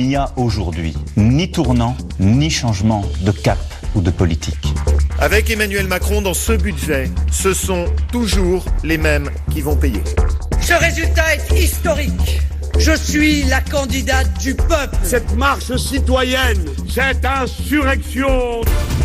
n'y a aujourd'hui ni tournant, ni changement de cap ou de politique. Avec Emmanuel Macron dans ce budget, ce sont toujours les mêmes qui vont payer. Ce résultat est historique. Je suis la candidate du peuple. Cette marche citoyenne, cette insurrection.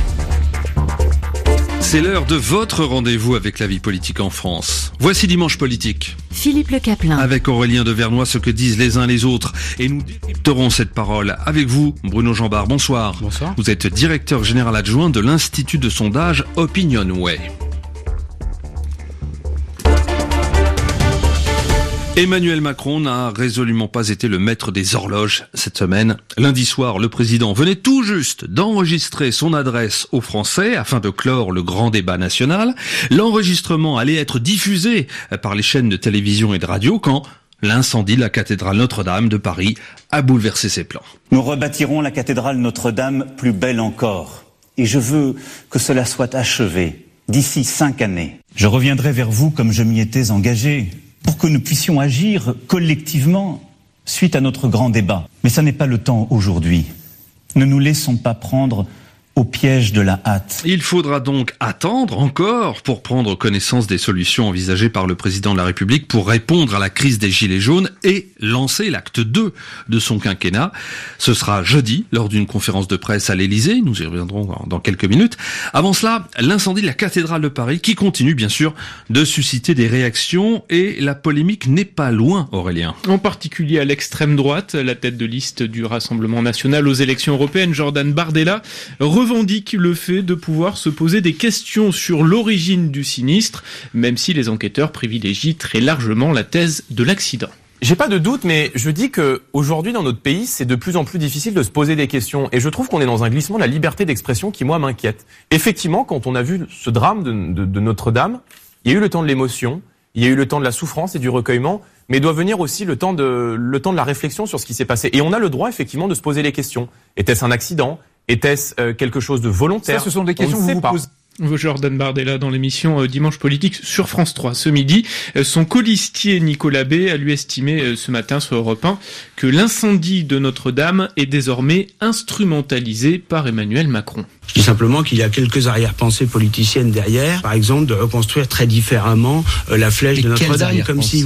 C'est l'heure de votre rendez-vous avec la vie politique en France. Voici Dimanche Politique. Philippe Le Caplin. Avec Aurélien de Vernois, ce que disent les uns les autres. Et nous décrypterons cette parole avec vous, Bruno Jambard. Bonsoir. Bonsoir. Vous êtes directeur général adjoint de l'Institut de sondage Opinionway. Emmanuel Macron n'a résolument pas été le maître des horloges cette semaine. Lundi soir, le président venait tout juste d'enregistrer son adresse aux Français afin de clore le grand débat national. L'enregistrement allait être diffusé par les chaînes de télévision et de radio quand l'incendie de la cathédrale Notre-Dame de Paris a bouleversé ses plans. Nous rebâtirons la cathédrale Notre-Dame plus belle encore. Et je veux que cela soit achevé d'ici 5 années. Je reviendrai vers vous comme je m'y étais engagé, pour que nous puissions agir collectivement suite à notre grand débat. Mais ça n'est pas le temps aujourd'hui. Ne nous laissons pas prendre au piège de la hâte. Il faudra donc attendre encore pour prendre connaissance des solutions envisagées par le président de la République pour répondre à la crise des Gilets jaunes et lancer l'acte 2 de son quinquennat. Ce sera jeudi lors d'une conférence de presse à l'Élysée. Nous y reviendrons dans quelques minutes. Avant cela, l'incendie de la cathédrale de Paris qui continue bien sûr de susciter des réactions et la polémique n'est pas loin, Aurélien. En particulier à l'extrême droite, la tête de liste du Rassemblement national aux élections européennes, Jordan Bardella, revendique le fait de pouvoir se poser des questions sur l'origine du sinistre, même si les enquêteurs privilégient très largement la thèse de l'accident. J'ai pas de doute, mais je dis que aujourd'hui dans notre pays, c'est de plus en plus difficile de se poser des questions. Et je trouve qu'on est dans un glissement de la liberté d'expression qui, moi, m'inquiète. Effectivement, quand on a vu ce drame de Notre-Dame, il y a eu le temps de l'émotion, il y a eu le temps de la souffrance et du recueillement, mais doit venir aussi le temps de la réflexion sur ce qui s'est passé. Et on a le droit, effectivement, de se poser les questions. Était-ce un accident ? Était-ce quelque chose de volontaire ? Ça, ce sont des questions que vous posez. Jordan Bardella dans l'émission Dimanche Politique sur France 3 ce midi. Son colistier Nicolas B a lui estimé ce matin sur Europe 1 que l'incendie de Notre-Dame est désormais instrumentalisé par Emmanuel Macron. Je dis simplement qu'il y a quelques arrière-pensées politiciennes derrière, par exemple de reconstruire très différemment la flèche de Notre-Dame, comme s'il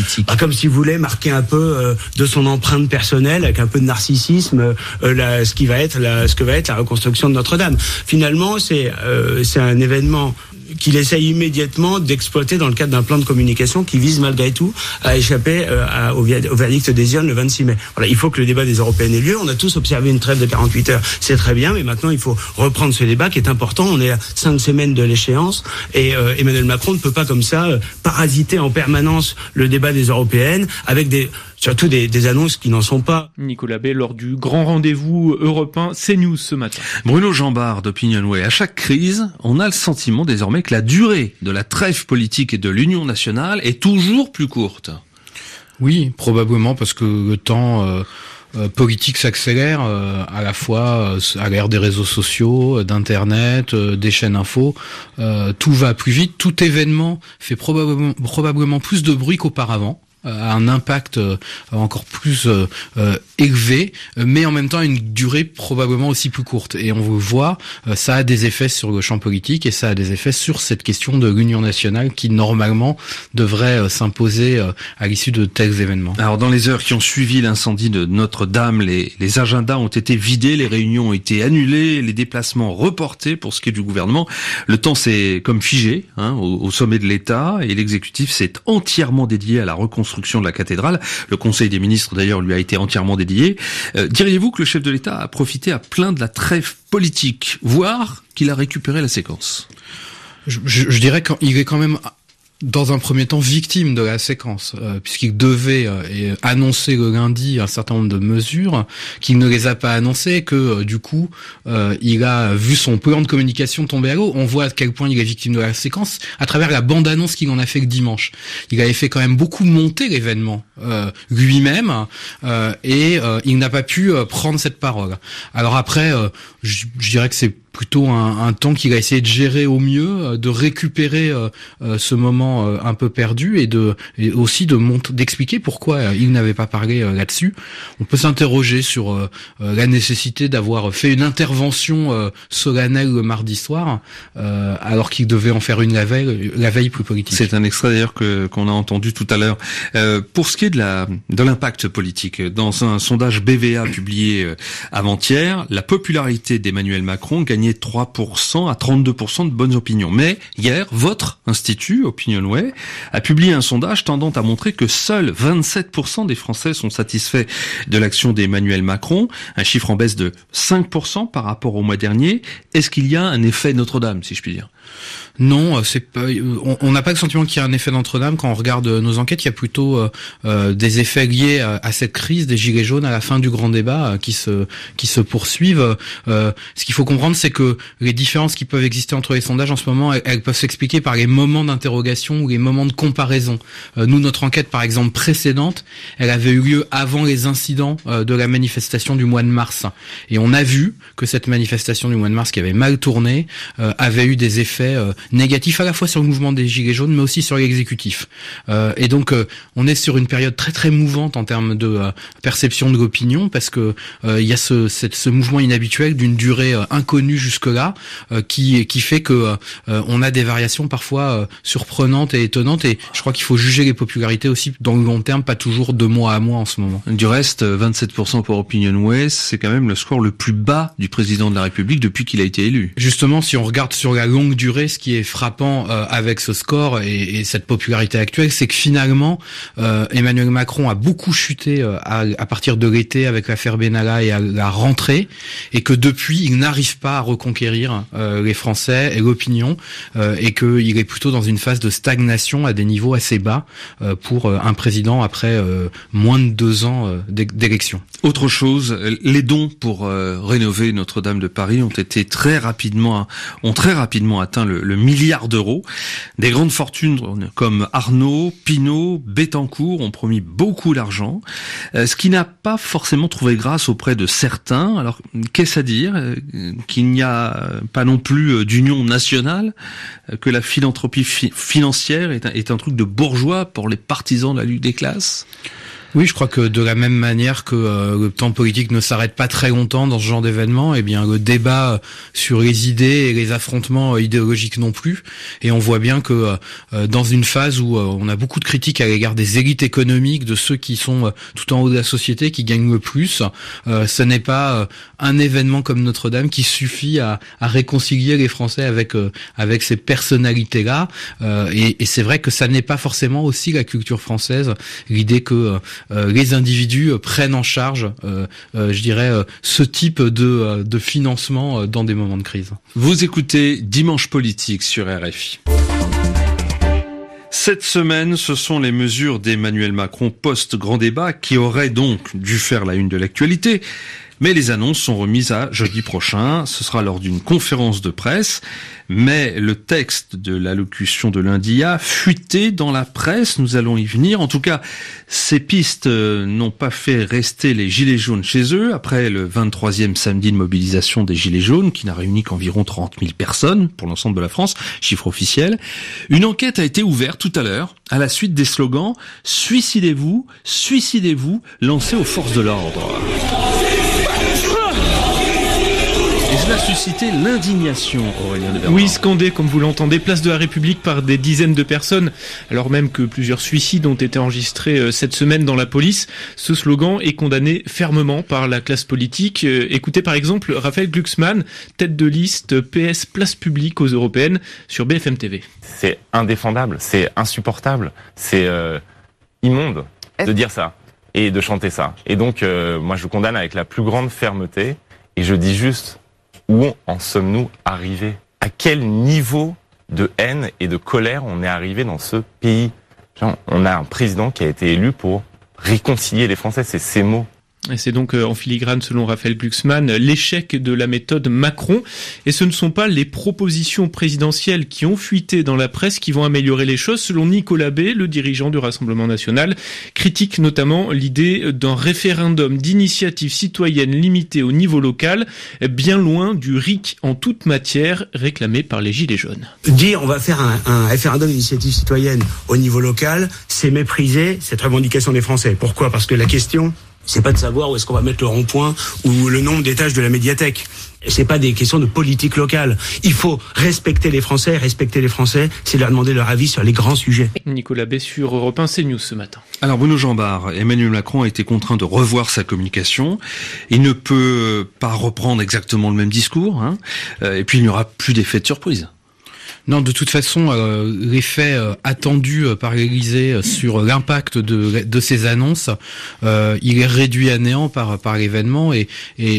voulait marquer un peu de son empreinte personnelle, avec un peu de narcissisme, ce que va être la reconstruction de Notre-Dame. Finalement, c'est un événement qu'il essaye immédiatement d'exploiter dans le cadre d'un plan de communication qui vise malgré tout à échapper au verdict des urnes le 26 mai. Voilà, il faut que le débat des Européennes ait lieu. On a tous observé une trêve de 48 heures, c'est très bien, mais maintenant il faut reprendre ce débat qui est important. On est à 5 semaines de l'échéance et Emmanuel Macron ne peut pas comme ça parasiter en permanence le débat des Européennes avec surtout des annonces qui n'en sont pas. Nicolas B lors du grand rendez-vous européen CNews ce matin. Bruno Jambard d'Opinionway. À chaque crise, on a le sentiment désormais que la durée de la trêve politique et de l'union nationale est toujours plus courte. Oui, probablement parce que le temps politique s'accélère à la fois à l'ère des réseaux sociaux, d'internet, des chaînes info. Tout va plus vite. Tout événement fait probablement plus de bruit qu'auparavant. A un impact encore plus élevé, mais en même temps une durée probablement aussi plus courte. Et on le voit, ça a des effets sur le champ politique et ça a des effets sur cette question de l'union nationale qui normalement devrait s'imposer à l'issue de tels événements. Alors dans les heures qui ont suivi l'incendie de Notre-Dame, les agendas ont été vidés, les réunions ont été annulées, les déplacements reportés pour ce qui est du gouvernement. Le temps s'est comme figé au sommet de l'État et l'exécutif s'est entièrement dédié à la reconstruction de la cathédrale. Le Conseil des ministres, d'ailleurs, lui a été entièrement dédié. Diriez-vous que le chef de l'État a profité à plein de la trêve politique, voire qu'il a récupéré la séquence ? Je dirais qu'il est quand même dans un premier temps victime de la séquence, puisqu'il devait annoncer le lundi un certain nombre de mesures, qu'il ne les a pas annoncées, que du coup il a vu son plan de communication tomber à l'eau. On voit à quel point il est victime de la séquence à travers la bande-annonce qu'il en a fait le dimanche. Il avait fait quand même beaucoup monter l'événement lui-même, et il n'a pas pu prendre cette parole. Alors après, je dirais que c'est plutôt un temps qu'il a essayé de gérer au mieux, de récupérer ce moment un peu perdu et aussi d'expliquer pourquoi il n'avait pas parlé là-dessus. On peut s'interroger sur la nécessité d'avoir fait une intervention solennelle le mardi soir, alors qu'il devait en faire une la veille plus politique. C'est un extrait d'ailleurs qu'on a entendu tout à l'heure. Pour ce qui est de l'impact politique, dans un sondage BVA publié avant-hier, la popularité d'Emmanuel Macron gagnait 3% à 32% de bonnes opinions. Mais hier, votre institut, Opinionway, a publié un sondage tendant à montrer que seuls 27% des Français sont satisfaits de l'action d'Emmanuel Macron, un chiffre en baisse de 5% par rapport au mois dernier. Est-ce qu'il y a un effet Notre-Dame, si je puis dire ? Non, c'est pas. On n'a pas le sentiment qu'il y a un effet Notre-Dame quand on regarde nos enquêtes. Il y a plutôt des effets liés à cette crise des gilets jaunes à la fin du grand débat qui se poursuivent. Ce qu'il faut comprendre, c'est que les différences qui peuvent exister entre les sondages en ce moment, elles peuvent s'expliquer par les moments d'interrogation ou les moments de comparaison. Nous, notre enquête, par exemple précédente, elle avait eu lieu avant les incidents de la manifestation du mois de mars, et on a vu que cette manifestation du mois de mars, qui avait mal tourné, avait eu des effets négatif à la fois sur le mouvement des Gilets jaunes, mais aussi sur l'exécutif. Et donc, on est sur une période très très mouvante en termes de perception de l'opinion, parce que il y a ce mouvement inhabituel d'une durée inconnue jusque-là, qui fait que on a des variations parfois surprenantes et étonnantes. Et je crois qu'il faut juger les popularités aussi dans le long terme, pas toujours de mois à mois en ce moment. Du reste, 27% pour Opinionway, c'est quand même le score le plus bas du président de la République depuis qu'il a été élu. Justement, si on regarde sur la longue durée, ce qui est frappant avec ce score et cette popularité actuelle, c'est que finalement Emmanuel Macron a beaucoup chuté à partir de l'été avec l'affaire Benalla et à la rentrée, et que depuis il n'arrive pas à reconquérir les Français et l'opinion, et qu'il est plutôt dans une phase de stagnation à des niveaux assez bas pour un président après moins de 2 ans d'élection. Autre chose, les dons pour rénover Notre-Dame de Paris ont très rapidement atteint le milliard d'euros. Des grandes fortunes comme Arnaud, Pinault, Bettencourt ont promis beaucoup d'argent, ce qui n'a pas forcément trouvé grâce auprès de certains. Alors, qu'est-ce à dire ? Qu'il n'y a pas non plus d'union nationale, que la philanthropie financière est un truc de bourgeois pour les partisans de la lutte des classes ? Oui, je crois que de la même manière que le temps politique ne s'arrête pas très longtemps dans ce genre d'événement, eh bien le débat sur les idées et les affrontements idéologiques non plus. Et on voit bien que dans une phase où on a beaucoup de critiques à l'égard des élites économiques, de ceux qui sont tout en haut de la société, qui gagnent le plus, ce n'est pas un événement comme Notre-Dame qui suffit à réconcilier les Français avec ces personnalités-là. Et c'est vrai que ça n'est pas forcément aussi la culture française, l'idée que les individus prennent en charge, je dirais, ce type de financement dans des moments de crise. Vous écoutez Dimanche Politique sur RFI. Cette semaine, ce sont les mesures d'Emmanuel Macron post-grand débat qui auraient donc dû faire la une de l'actualité. Mais les annonces sont remises à jeudi prochain. Ce sera lors d'une conférence de presse. Mais le texte de l'allocution de lundi a fuité dans la presse. Nous allons y venir. En tout cas, ces pistes n'ont pas fait rester les Gilets jaunes chez eux. Après le 23e samedi de mobilisation des Gilets jaunes, qui n'a réuni qu'environ 30 000 personnes pour l'ensemble de la France, chiffre officiel, une enquête a été ouverte tout à l'heure à la suite des slogans « Suicidez-vous, suicidez-vous » lancés aux forces de l'ordre. Et cela a suscité l'indignation, Aurélien de Bernard. Oui, scandé, comme vous l'entendez, place de la République par des dizaines de personnes, alors même que plusieurs suicides ont été enregistrés cette semaine dans la police. Ce slogan est condamné fermement par la classe politique. Écoutez par exemple Raphaël Glucksmann, tête de liste PS Place Publique aux Européennes sur BFM TV. C'est indéfendable, c'est insupportable, c'est immonde de dire ça et de chanter ça. Et donc, moi je condamne avec la plus grande fermeté, et je dis juste... Où en sommes-nous arrivés ? À quel niveau de haine et de colère on est arrivé dans ce pays ? On a un président qui a été élu pour réconcilier les Français, c'est ces mots. Et c'est donc en filigrane, selon Raphaël Glucksmann, l'échec de la méthode Macron. Et ce ne sont pas les propositions présidentielles qui ont fuité dans la presse qui vont améliorer les choses. Selon Nicolas Bay, le dirigeant du Rassemblement national, critique notamment l'idée d'un référendum d'initiative citoyenne limité au niveau local, bien loin du RIC en toute matière réclamé par les Gilets jaunes. Dire on va faire un référendum d'initiative citoyenne au niveau local, c'est mépriser cette revendication des Français. Pourquoi ? Parce que la question, c'est pas de savoir où est-ce qu'on va mettre le rond-point ou le nombre d'étages de la médiathèque. C'est pas des questions de politique locale. Il faut respecter les Français, c'est leur demander leur avis sur les grands sujets. Nicolas Bay sur Europe 1 CNews ce matin. Alors Bruno Jambard, Emmanuel Macron a été contraint de revoir sa communication. Il ne peut pas reprendre exactement le même discours, et puis il n'y aura plus d'effet de surprise. Non, de toute façon, l'effet attendu par l'Élysée sur l'impact de ces annonces, il est réduit à néant par l'événement et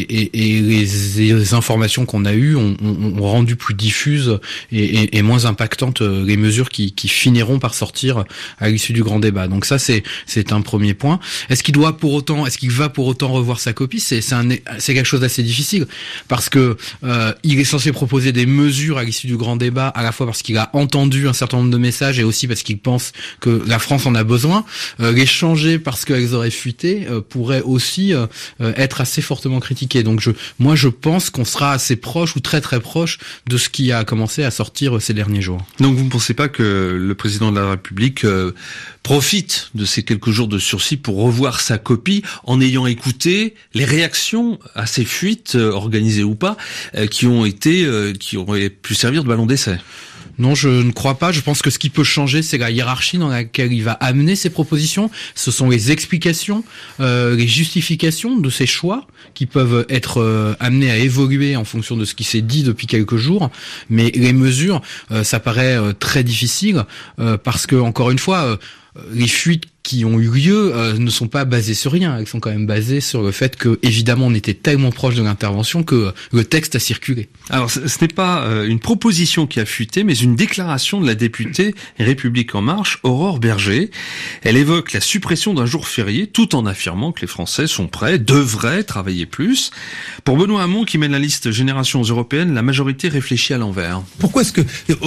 les informations qu'on a eues ont rendu plus diffuses et moins impactantes les mesures qui finiront par sortir à l'issue du grand débat. Donc ça, c'est un premier point. Est-ce qu'il va pour autant revoir sa copie ? C'est quelque chose d'assez difficile parce que il est censé proposer des mesures à l'issue du grand débat, à la fois parce qu'il a entendu un certain nombre de messages et aussi parce qu'il pense que la France en a besoin. Les changer parce qu'elles auraient fuité pourrait aussi être assez fortement critiqué. Donc je pense qu'on sera assez proche ou très très proche de ce qui a commencé à sortir ces derniers jours. Donc vous ne pensez pas que le président de la République profite de ces quelques jours de sursis pour revoir sa copie en ayant écouté les réactions à ces fuites, organisées ou pas, qui auraient pu servir de ballon d'essai? Non, je ne crois pas. Je pense que ce qui peut changer, c'est la hiérarchie dans laquelle il va amener ses propositions. Ce sont les explications, les justifications de ses choix qui peuvent être amenés à évoluer en fonction de ce qui s'est dit depuis quelques jours. Mais les mesures, ça paraît très difficile parce que, encore une fois, les fuites qui ont eu lieu ne sont pas basées sur rien. Elles sont quand même basées sur le fait que, évidemment, on était tellement proche de l'intervention que le texte a circulé. Alors, ce n'est pas une proposition qui a fuité, mais une déclaration de la députée République En Marche, Aurore Berger. Elle évoque la suppression d'un jour férié, tout en affirmant que les Français sont prêts, devraient travailler plus. Pour Benoît Hamon, qui mène la liste Générations européennes, la majorité réfléchit à l'envers. Pourquoi est-ce que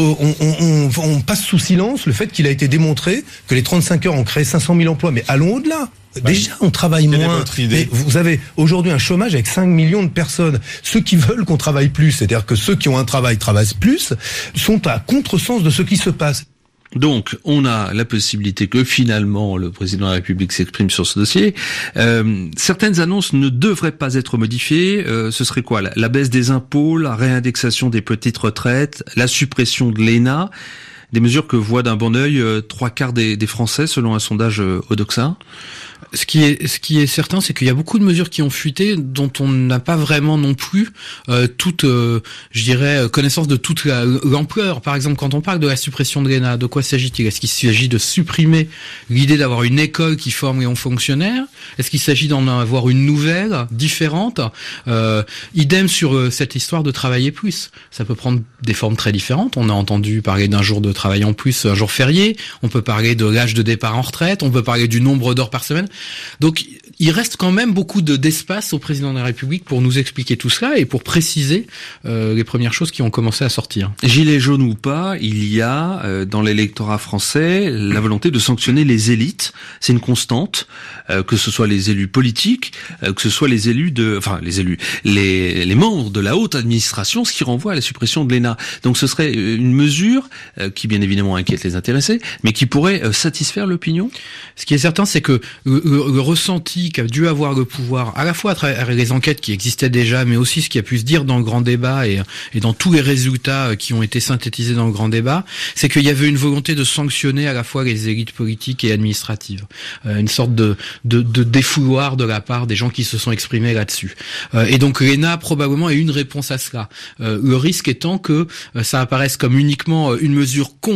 on passe sous silence le fait qu'il a été démontré que les 35 heures ont créé 500 000 emplois, mais allons au-delà. Déjà, on travaille moins. Mais vous avez aujourd'hui un chômage avec 5 millions de personnes. Ceux qui veulent qu'on travaille plus, c'est-à-dire que ceux qui ont un travail travaillent plus, sont à contresens de ce qui se passe. Donc, on a la possibilité que finalement le président de la République s'exprime sur ce dossier. Certaines annonces ne devraient pas être modifiées. Ce serait quoi ? La baisse des impôts, la réindexation des petites retraites, la suppression de l'ENA. Des mesures que voient d'un bon œil 3/4 des Français, selon un sondage Odoxa. Ce qui est certain, c'est qu'il y a beaucoup de mesures qui ont fuité, dont on n'a pas vraiment non plus toute, je dirais, connaissance de toute l'ampleur. Par exemple, quand on parle de la suppression de l'ENA, de quoi s'agit-il ? Est-ce qu'il s'agit de supprimer l'idée d'avoir une école qui forme les hauts fonctionnaires ? Est-ce qu'il s'agit d'en avoir une nouvelle, différente ? Idem sur cette histoire de travailler plus. Ça peut prendre des formes très différentes. On a entendu parler d'un jour de travail en plus, un jour férié. On peut parler de l'âge de départ en retraite. On peut parler du nombre d'heures par semaine. Donc, il reste quand même beaucoup d'espace au président de la République pour nous expliquer tout cela et pour préciser les premières choses qui ont commencé à sortir. Gilets jaunes ou pas, il y a dans l'électorat français la volonté de sanctionner les élites. C'est une constante, que ce soit les élus politiques, que ce soit les élus les membres de la haute administration, ce qui renvoie à la suppression de l'ENA. Donc, ce serait une mesure qui, bien évidemment, inquiète les intéressés, mais qui pourrait satisfaire l'opinion. Ce qui est certain, c'est que le ressenti qu'a dû avoir le pouvoir, à la fois à travers les enquêtes qui existaient déjà, mais aussi ce qui a pu se dire dans le grand débat et dans tous les résultats qui ont été synthétisés dans le grand débat, c'est qu'il y avait une volonté de sanctionner à la fois les élites politiques et administratives. Une sorte de défouloir de la part des gens qui se sont exprimés là-dessus. Et donc l'ENA probablement est une réponse à cela. Le risque étant que ça apparaisse comme uniquement une mesure contre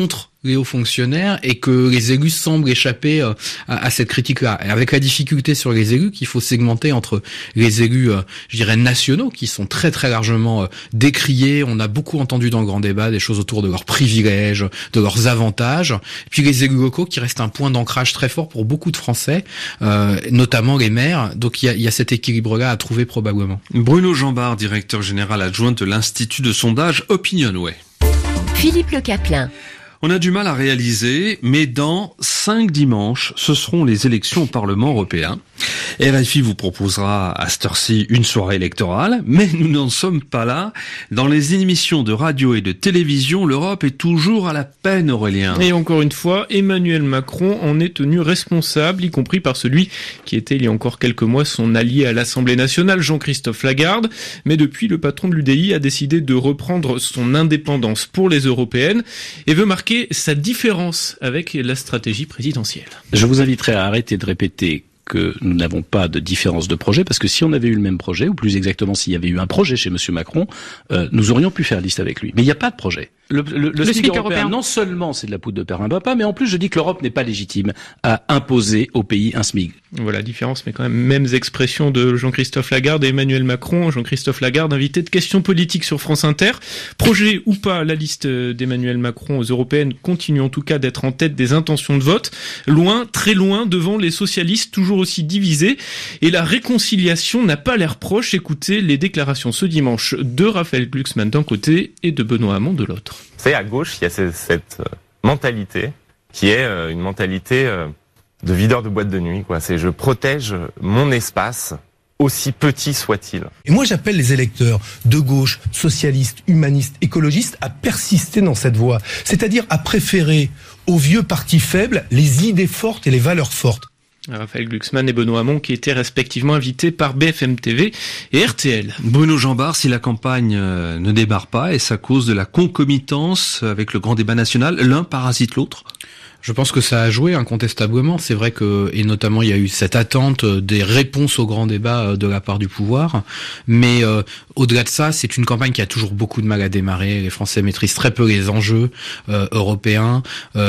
les hauts fonctionnaires et que les élus semblent échapper à cette critique-là. Et avec la difficulté sur les élus qu'il faut segmenter entre les élus, je dirais, nationaux, qui sont très très largement décriés. On a beaucoup entendu dans le grand débat des choses autour de leurs privilèges, de leurs avantages. Et puis les élus locaux qui restent un point d'ancrage très fort pour beaucoup de Français, notamment les maires. Donc il y a cet équilibre-là à trouver probablement. Bruno Jambard, directeur général adjoint de l'Institut de sondage Opinionway. Philippe Le Caplin. On a du mal à réaliser, mais dans 5 dimanches, ce seront les élections au Parlement européen. RFI vous proposera à cette heure-ci une soirée électorale, mais nous n'en sommes pas là. Dans les émissions de radio et de télévision, l'Europe est toujours à la peine, Aurélien. Et encore une fois, Emmanuel Macron en est tenu responsable, y compris par celui qui était il y a encore quelques mois son allié à l'Assemblée nationale, Jean-Christophe Lagarde. Mais depuis, le patron de l'UDI a décidé de reprendre son indépendance pour les européennes et veut marquer sa différence avec la stratégie présidentielle. Je vous inviterai à arrêter de répéter que nous n'avons pas de différence de projet, parce que si on avait eu le même projet, ou plus exactement s'il y avait eu un projet chez Monsieur Macron, nous aurions pu faire liste avec lui. Mais il n'y a pas de projet. Le SMIC européen, non seulement c'est de la poudre de perlimpinpin, mais en plus je dis que l'Europe n'est pas légitime à imposer au pays un SMIC. Voilà, différence, mais quand même, mêmes expressions de Jean-Christophe Lagarde et Emmanuel Macron. Jean-Christophe Lagarde, invité de Questions politiques sur France Inter. Projet ou pas, la liste d'Emmanuel Macron aux européennes continue en tout cas d'être en tête des intentions de vote. Loin, très loin, devant les socialistes toujours aussi divisés. Et la réconciliation n'a pas l'air proche. Écoutez les déclarations ce dimanche de Raphaël Glucksmann d'un côté et de Benoît Hamon de l'autre. Vous savez, à gauche, il y a cette mentalité qui est une mentalité de videur de boîte de nuit, quoi. C'est je protège mon espace, aussi petit soit-il. Et moi, j'appelle les électeurs de gauche, socialistes, humanistes, écologistes à persister dans cette voie. C'est-à-dire à préférer aux vieux partis faibles les idées fortes et les valeurs fortes. Raphaël Glucksmann et Benoît Hamon qui étaient respectivement invités par BFM TV et RTL. Bruno Jambard, si la campagne ne débarre pas, est-ce à cause de la concomitance avec le grand débat national, l'un parasite l'autre ? Je pense que ça a joué incontestablement. C'est vrai que, et notamment, il y a eu cette attente des réponses au grand débat de la part du pouvoir. Mais au-delà de ça, c'est une campagne qui a toujours beaucoup de mal à démarrer. Les Français maîtrisent très peu les enjeux européens.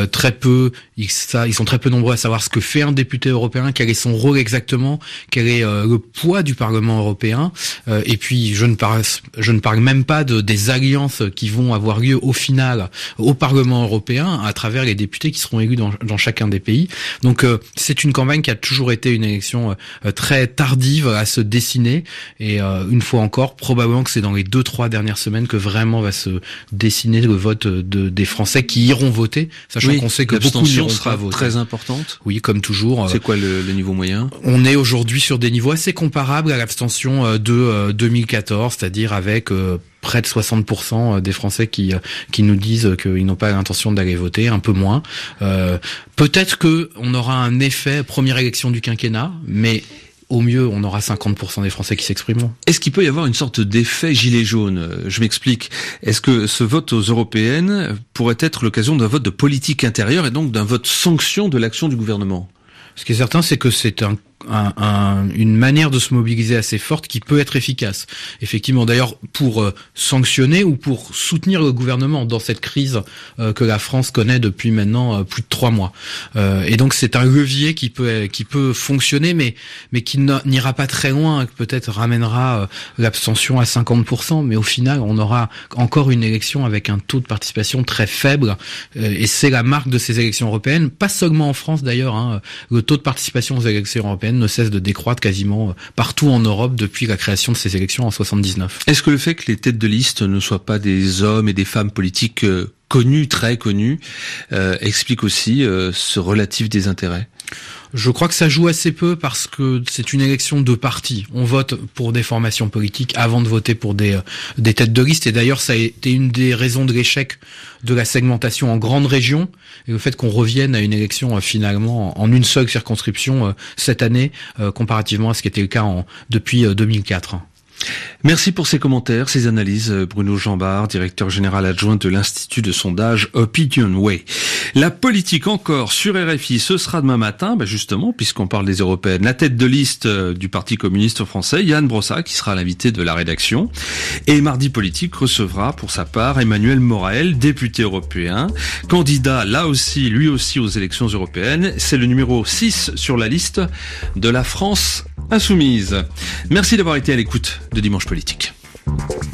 Ils sont très peu nombreux à savoir ce que fait un député européen, quel est son rôle exactement, quel est le poids du Parlement européen. Et puis, je ne parle même pas des alliances qui vont avoir lieu au final au Parlement européen à travers les députés qui seront élus dans chacun des pays. Donc c'est une campagne qui a toujours été une élection très tardive à se dessiner et une fois encore, probablement que c'est dans les 2-3 dernières semaines que vraiment va se dessiner le vote des Français qui iront voter, sachant qu'on sait que beaucoup n'iront pas voter. Très importante. Oui, comme toujours. C'est quoi le niveau moyen ? On est aujourd'hui sur des niveaux assez comparables à l'abstention de 2014, c'est-à-dire avec près de 60% des Français qui nous disent qu'ils n'ont pas l'intention d'aller voter, un peu moins. Peut-être que on aura un effet première élection du quinquennat, mais au mieux, on aura 50% des Français qui s'exprimeront. Est-ce qu'il peut y avoir une sorte d'effet gilet jaune ? Je m'explique. Est-ce que ce vote aux européennes pourrait être l'occasion d'un vote de politique intérieure et donc d'un vote sanction de l'action du gouvernement ? Ce qui est certain, c'est que c'est une manière de se mobiliser assez forte qui peut être efficace. Effectivement, d'ailleurs, pour sanctionner ou pour soutenir le gouvernement dans cette crise que la France connaît depuis maintenant plus de 3 mois. Et donc, c'est un levier qui peut fonctionner, mais qui n'ira pas très loin, peut-être ramènera l'abstention à 50%, mais au final, on aura encore une élection avec un taux de participation très faible. Et c'est la marque de ces élections européennes, pas seulement en France d'ailleurs, hein. Le taux de participation aux élections européennes ne cesse de décroître quasiment partout en Europe depuis la création de ces élections en 79. Est-ce que le fait que les têtes de liste ne soient pas des hommes et des femmes politiques connus, très connus, explique aussi ce relatif désintérêt ? Je crois que ça joue assez peu parce que c'est une élection de parti. On vote pour des formations politiques avant de voter pour des têtes de liste. Et d'ailleurs, ça a été une des raisons de l'échec de la segmentation en grandes régions et le fait qu'on revienne à une élection finalement en une seule circonscription cette année, comparativement à ce qui était le cas depuis 2004. Merci pour ces commentaires, ces analyses, Bruno Jambard, directeur général adjoint de l'Institut de sondage Opinionway. La politique encore sur RFI, ce sera demain matin, justement, puisqu'on parle des européennes. La tête de liste du Parti communiste français, Yann Brossa, qui sera l'invité de la rédaction. Et Mardi Politique recevra pour sa part Emmanuel Morel, député européen, candidat lui aussi aux élections européennes. C'est le numéro 6 sur la liste de la France insoumise. Merci d'avoir été à l'écoute de Dimanche Politique.